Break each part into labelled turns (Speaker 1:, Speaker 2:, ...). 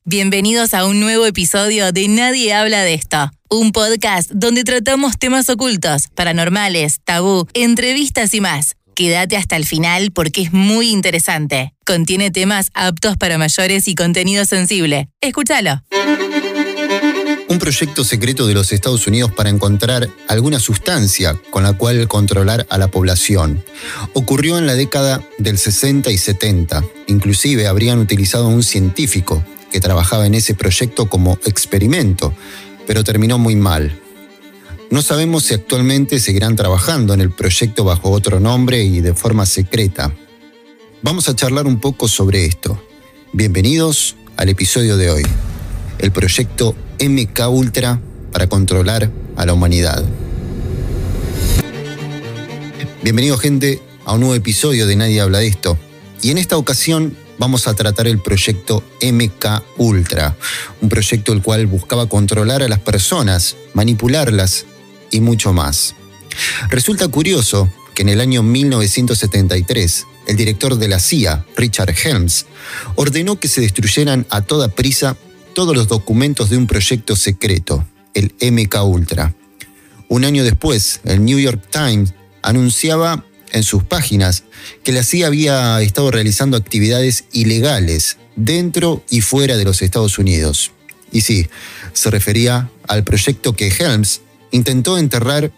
Speaker 1: Bienvenidos a un nuevo episodio de Nadie Habla de Esto, un podcast donde tratamos temas ocultos, paranormales, tabú, entrevistas y más. Quédate hasta el final porque es muy interesante. Contiene temas aptos para mayores y contenido sensible. Escúchalo.
Speaker 2: Un proyecto secreto de los Estados Unidos para encontrar alguna sustancia con la cual controlar a la población. Ocurrió en la década del 60 y 70. Inclusive habrían utilizado a un científico que trabajaba en ese proyecto como experimento, pero terminó muy mal. No sabemos si actualmente seguirán trabajando en el proyecto bajo otro nombre y de forma secreta. Vamos a charlar un poco sobre esto. Bienvenidos al episodio de hoy. El proyecto MK Ultra para controlar a la humanidad. Bienvenidos, gente, a un nuevo episodio de Nadie Habla de Esto. Y en esta ocasión vamos a tratar el proyecto MK Ultra, un proyecto el cual buscaba controlar a las personas, manipularlas y mucho más. Resulta curioso que en el año 1973, el director de la CIA, Richard Helms, ordenó que se destruyeran a toda prisa todos los documentos de un proyecto secreto, el MK Ultra. Un año después, el New York Times anunciaba en sus páginas que la CIA había estado realizando actividades ilegales dentro y fuera de los Estados Unidos. Y sí, se refería al proyecto que Helms intentó enterrar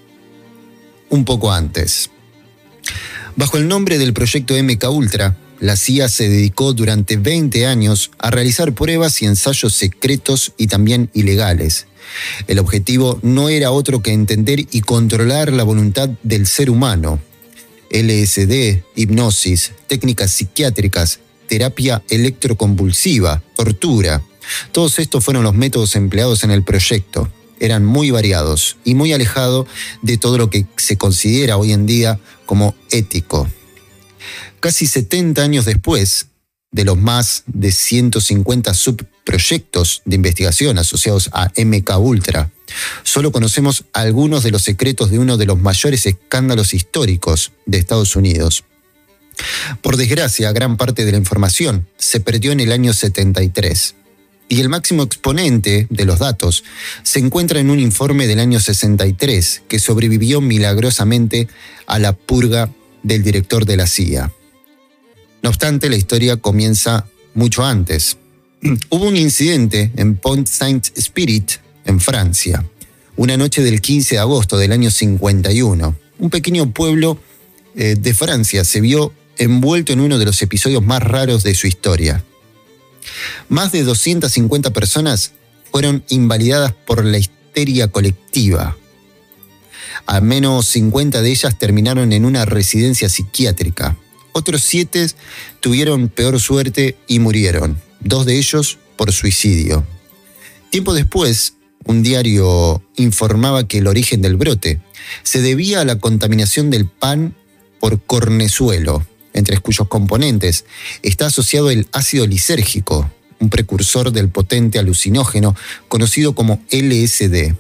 Speaker 2: un poco antes. Bajo el nombre del proyecto MK Ultra, la CIA se dedicó durante 20 años a realizar pruebas y ensayos secretos y también ilegales. El objetivo no era otro que entender y controlar la voluntad del ser humano. LSD, hipnosis, técnicas psiquiátricas, terapia electroconvulsiva, tortura. Todos estos fueron los métodos empleados en el proyecto. Eran muy variados y muy alejados de todo lo que se considera hoy en día como ético. Casi 70 años después de los más de 150 subproyectos de investigación asociados a MK Ultra, solo conocemos algunos de los secretos de uno de los mayores escándalos históricos de Estados Unidos. Por desgracia, gran parte de la información se perdió en el año 73. Y el máximo exponente de los datos se encuentra en un informe del año 63 que sobrevivió milagrosamente a la purga del director de la CIA. No obstante, la historia comienza mucho antes. Hubo un incidente en Pont-Saint-Esprit, en Francia, una noche del 15 de agosto del año 51. Un pequeño pueblo de Francia se vio envuelto en uno de los episodios más raros de su historia. Más de 250 personas fueron invalidadas por la histeria colectiva. Al menos 50 de ellas terminaron en una residencia psiquiátrica. Otros 7 tuvieron peor suerte y murieron, 2 de ellos por suicidio. Tiempo después, un diario informaba que el origen del brote se debía a la contaminación del pan por cornezuelo, entre cuyos componentes está asociado el ácido lisérgico, un precursor del potente alucinógeno conocido como LSD.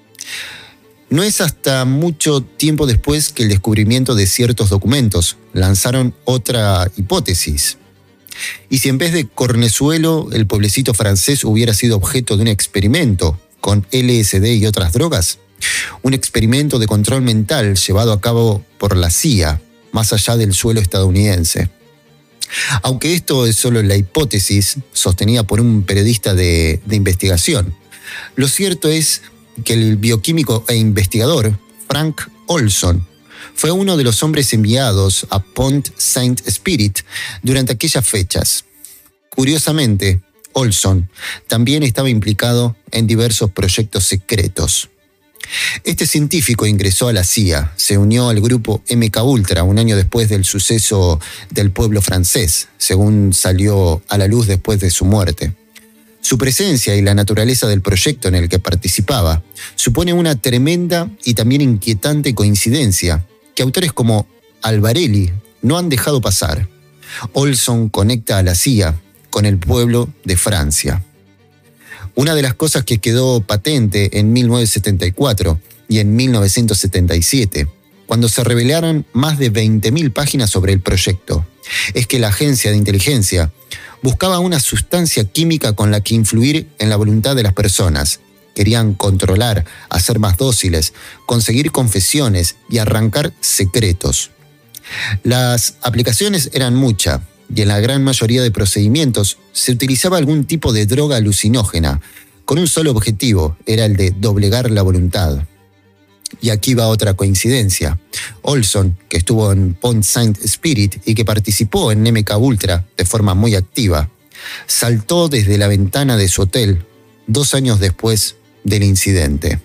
Speaker 2: No es hasta mucho tiempo después que el descubrimiento de ciertos documentos lanzaron otra hipótesis. ¿Y si en vez de cornezuelo el pueblecito francés hubiera sido objeto de un experimento con LSD y otras drogas? Un experimento de control mental llevado a cabo por la CIA, más allá del suelo estadounidense. Aunque esto es solo la hipótesis sostenida por un periodista de investigación, lo cierto es que el bioquímico e investigador Frank Olson fue uno de los hombres enviados a Pont-Saint-Esprit durante aquellas fechas. Curiosamente, Olson también estaba implicado en diversos proyectos secretos. Este científico ingresó a la CIA, se unió al grupo MK Ultra un año después del suceso del pueblo francés, según salió a la luz después de su muerte. Su presencia y la naturaleza del proyecto en el que participaba supone una tremenda y también inquietante coincidencia que autores como Albarelli no han dejado pasar. Olson conecta a la CIA con el pueblo de Francia. Una de las cosas que quedó patente en 1974 y en 1977, cuando se revelaron más de 20.000 páginas sobre el proyecto, es que la agencia de inteligencia buscaba una sustancia química con la que influir en la voluntad de las personas. Querían controlar, hacer más dóciles, conseguir confesiones y arrancar secretos. Las aplicaciones eran muchas y en la gran mayoría de procedimientos se utilizaba algún tipo de droga alucinógena con un solo objetivo, era el de doblegar la voluntad. Y aquí va otra coincidencia. Olson, que estuvo en Point Saint Spirit y que participó en MK Ultra de forma muy activa, saltó desde la ventana de su hotel 2 años después del incidente.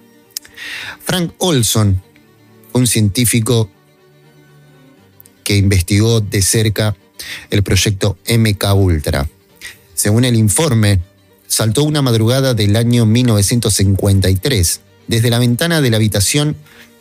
Speaker 2: Frank Olson fue un científico que investigó de cerca el proyecto MK Ultra. Según el informe, saltó una madrugada del año 1953 desde la ventana de la habitación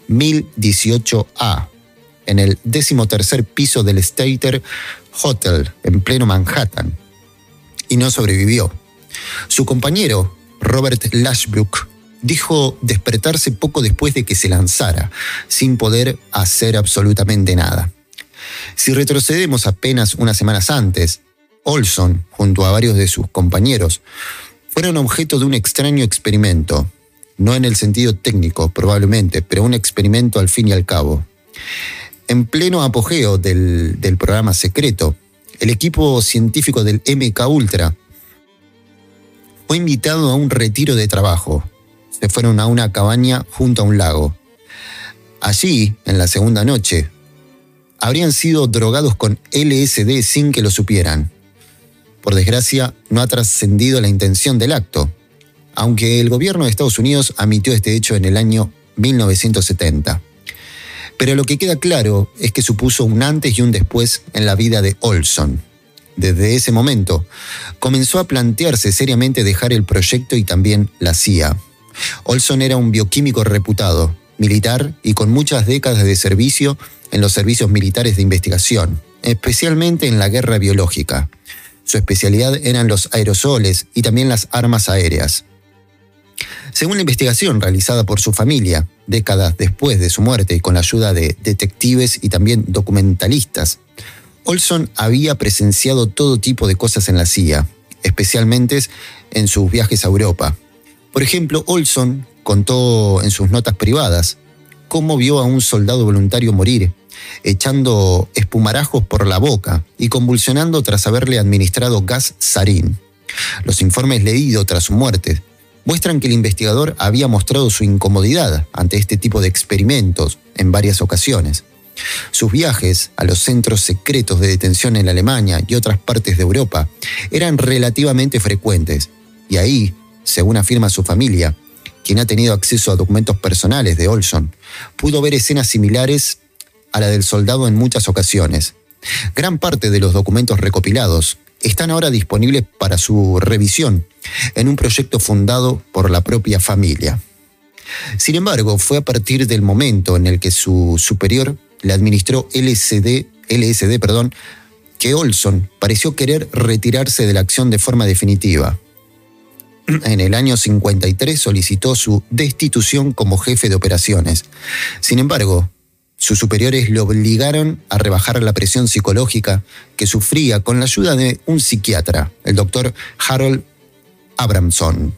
Speaker 2: 1018A, en el 13º piso del Stater Hotel, en pleno Manhattan, y no sobrevivió. Su compañero, Robert Lashbrook, dijo despertarse poco después de que se lanzara, sin poder hacer absolutamente nada. Si retrocedemos apenas unas semanas antes, Olson, junto a varios de sus compañeros, fueron objeto de un extraño experimento. No en el sentido técnico, probablemente, pero un experimento al fin y al cabo. En pleno apogeo del programa secreto, el equipo científico del MK Ultra fue invitado a un retiro de trabajo. Se fueron a una cabaña junto a un lago. Allí, en la segunda noche, habrían sido drogados con LSD sin que lo supieran. Por desgracia, no ha trascendido la intención del acto, aunque el gobierno de Estados Unidos admitió este hecho en el año 1970. Pero lo que queda claro es que supuso un antes y un después en la vida de Olson. Desde ese momento, comenzó a plantearse seriamente dejar el proyecto y también la CIA. Olson era un bioquímico reputado, militar y con muchas décadas de servicio en los servicios militares de investigación, especialmente en la guerra biológica. Su especialidad eran los aerosoles y también las armas aéreas. Según la investigación realizada por su familia, décadas después de su muerte y con la ayuda de detectives y también documentalistas, Olson había presenciado todo tipo de cosas en la CIA, especialmente en sus viajes a Europa. Por ejemplo, Olson contó en sus notas privadas cómo vio a un soldado voluntario morir, echando espumarajos por la boca y convulsionando tras haberle administrado gas sarín. Los informes leídos tras su muerte muestran que el investigador había mostrado su incomodidad ante este tipo de experimentos en varias ocasiones. Sus viajes a los centros secretos de detención en Alemania y otras partes de Europa eran relativamente frecuentes, y ahí, según afirma su familia, quien ha tenido acceso a documentos personales de Olson, pudo ver escenas similares a la del soldado en muchas ocasiones. Gran parte de los documentos recopilados están ahora disponibles para su revisión en un proyecto fundado por la propia familia. Sin embargo, fue a partir del momento en el que su superior le administró LSD, que Olson pareció querer retirarse de la acción de forma definitiva. En el año 53 solicitó su destitución como jefe de operaciones. Sin embargo, sus superiores lo obligaron a rebajar la presión psicológica que sufría con la ayuda de un psiquiatra, el doctor Harold Abramson,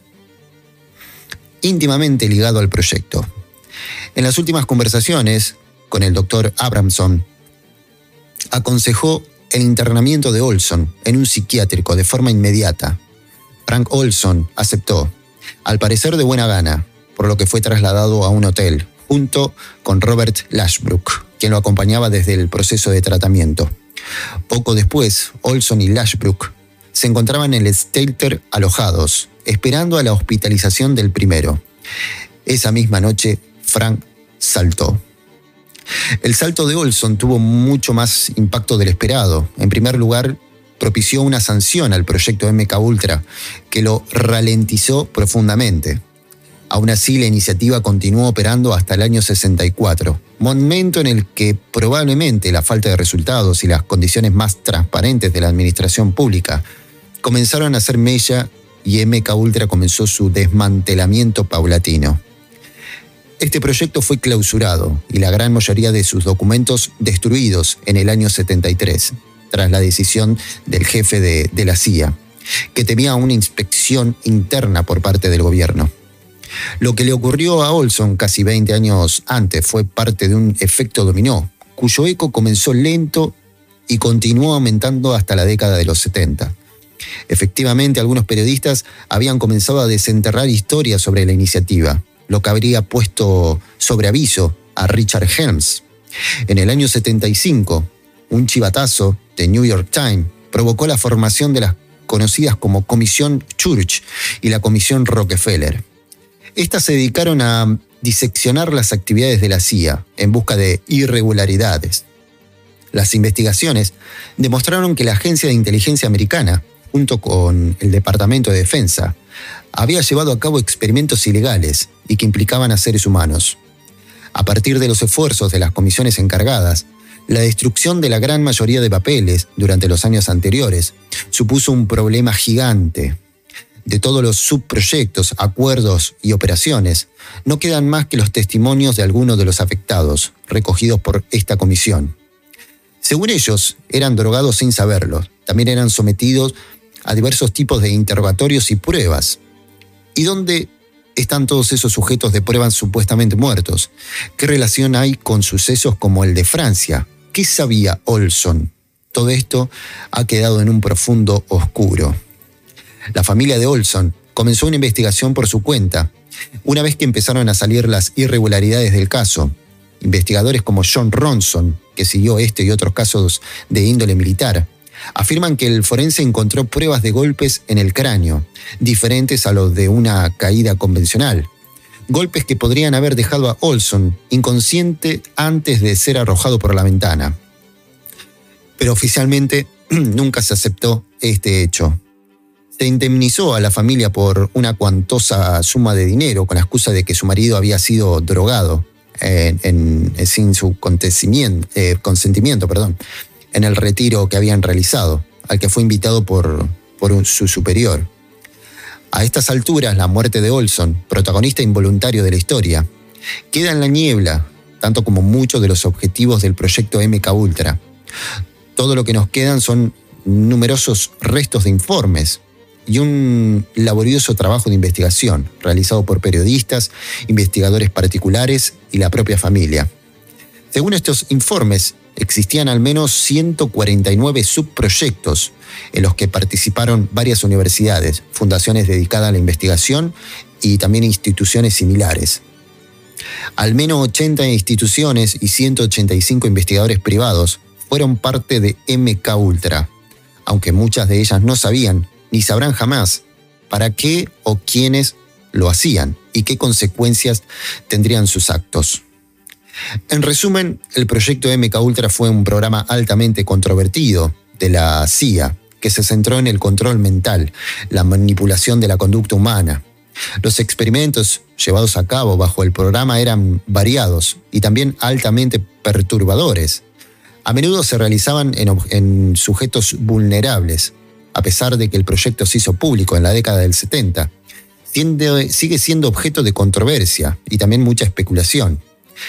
Speaker 2: íntimamente ligado al proyecto. En las últimas conversaciones con el doctor Abramson, aconsejó el internamiento de Olson en un psiquiátrico de forma inmediata. Frank Olson aceptó, al parecer de buena gana, por lo que fue trasladado a un hotel, junto con Robert Lashbrook, quien lo acompañaba desde el proceso de tratamiento. Poco después, Olson y Lashbrook se encontraban en el Stater alojados, esperando a la hospitalización del primero. Esa misma noche, Frank saltó. El salto de Olson tuvo mucho más impacto del esperado. En primer lugar, propició una sanción al proyecto MK Ultra, que lo ralentizó profundamente. Aún así, la iniciativa continuó operando hasta el año 64, momento en el que probablemente la falta de resultados y las condiciones más transparentes de la administración pública comenzaron a hacer mella y MK Ultra comenzó su desmantelamiento paulatino. Este proyecto fue clausurado y la gran mayoría de sus documentos destruidos en el año 73. tras la decisión del jefe de la CIA, que temía una inspección interna por parte del gobierno. Lo que le ocurrió a Olson casi 20 años antes fue parte de un efecto dominó, cuyo eco comenzó lento y continuó aumentando hasta la década de los 70. Efectivamente, algunos periodistas habían comenzado a desenterrar historias sobre la iniciativa, lo que habría puesto sobre aviso a Richard Helms. En el año 75, un chivatazo de New York Times provocó la formación de las conocidas como Comisión Church y la Comisión Rockefeller. Estas se dedicaron a diseccionar las actividades de la CIA en busca de irregularidades. Las investigaciones demostraron que la Agencia de Inteligencia Americana, junto con el Departamento de Defensa, había llevado a cabo experimentos ilegales y que implicaban a seres humanos. A partir de los esfuerzos de las comisiones encargadas, la destrucción de la gran mayoría de papeles durante los años anteriores supuso un problema gigante. De todos los subproyectos, acuerdos y operaciones, no quedan más que los testimonios de algunos de los afectados, recogidos por esta comisión. Según ellos, eran drogados sin saberlo. También eran sometidos a diversos tipos de interrogatorios y pruebas. ¿Y dónde están todos esos sujetos de pruebas supuestamente muertos? ¿Qué relación hay con sucesos como el de Francia? ¿Qué sabía Olson? Todo esto ha quedado en un profundo oscuro. La familia de Olson comenzó una investigación por su cuenta, una vez que empezaron a salir las irregularidades del caso. Investigadores como John Ronson, que siguió este y otros casos de índole militar, afirman que el forense encontró pruebas de golpes en el cráneo, diferentes a los de una caída convencional. Golpes que podrían haber dejado a Olson inconsciente antes de ser arrojado por la ventana. Pero oficialmente nunca se aceptó este hecho. Se indemnizó a la familia por una cuantosa suma de dinero con la excusa de que su marido había sido drogado sin su consentimiento, en el retiro que habían realizado, al que fue invitado por su superior. A estas alturas, la muerte de Olson, protagonista involuntario de la historia, queda en la niebla, tanto como muchos de los objetivos del proyecto MKUltra. Todo lo que nos quedan son numerosos restos de informes y un laborioso trabajo de investigación realizado por periodistas, investigadores particulares y la propia familia. Según estos informes, existían al menos 149 subproyectos en los que participaron varias universidades, fundaciones dedicadas a la investigación y también instituciones similares. Al menos 80 instituciones y 185 investigadores privados fueron parte de MKUltra, aunque muchas de ellas no sabían ni sabrán jamás para qué o quiénes lo hacían y qué consecuencias tendrían sus actos. En resumen, el proyecto MKUltra fue un programa altamente controvertido de la CIA, que se centró en el control mental, la manipulación de la conducta humana. Los experimentos llevados a cabo bajo el programa eran variados y también altamente perturbadores. A menudo se realizaban en sujetos vulnerables. A pesar de que el proyecto se hizo público en la década del 70, sigue siendo objeto de controversia y también mucha especulación.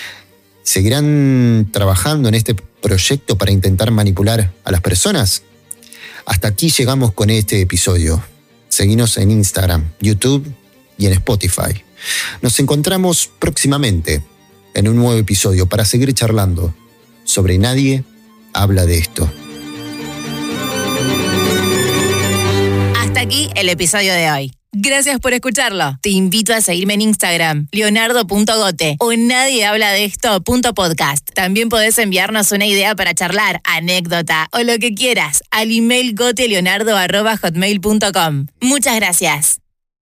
Speaker 2: ¿Seguirán trabajando en este proyecto para intentar manipular a las personas? Hasta aquí llegamos con este episodio. Seguinos en Instagram, YouTube y en Spotify. Nos encontramos próximamente en un nuevo episodio para seguir charlando sobre Nadie habla de esto.
Speaker 1: Hasta aquí el episodio de hoy. Gracias por escucharlo. Te invito a seguirme en Instagram, leonardo.gote o nadiehabladeesto.podcast. También podés enviarnos una idea para charlar, anécdota o lo que quieras al email goteleonardo@hotmail.com. Muchas gracias.